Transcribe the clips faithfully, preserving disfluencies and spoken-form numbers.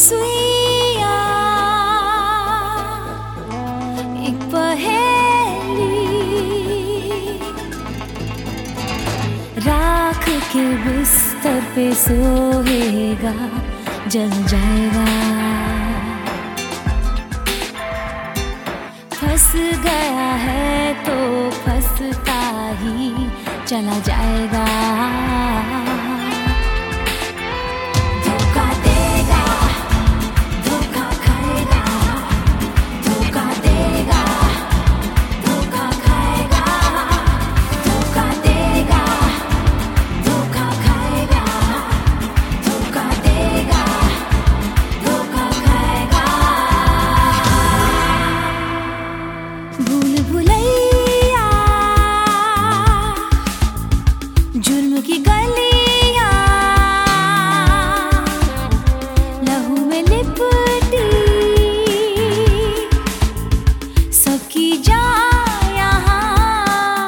सुइया एक पहेली, राख के बिस्तर पे सोएगा जल जाएगा। फंस गया है तो फंसता ही चला जाएगा। भूल भुलैया जुर्म की गलियां लहू में लिपटी, सबकी जान यहाँ।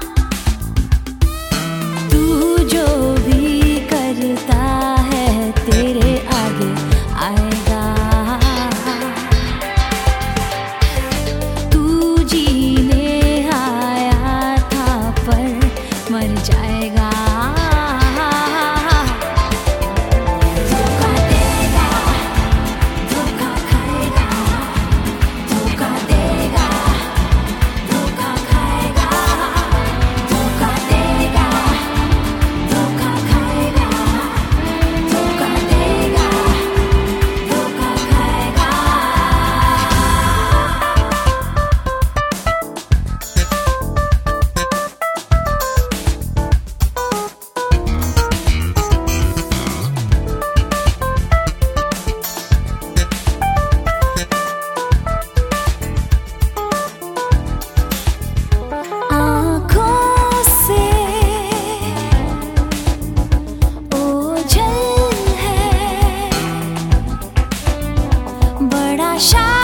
तू जो भी करता है तेरे आगे आएगा। मर जाएगा। धोखा देगा, धोखा खाएगा, धोखा देगा, धोखा खाएगा, धोखा देगा, धोखा खाएगा, धोखा देगा, धोखा खाएगा। बड़ा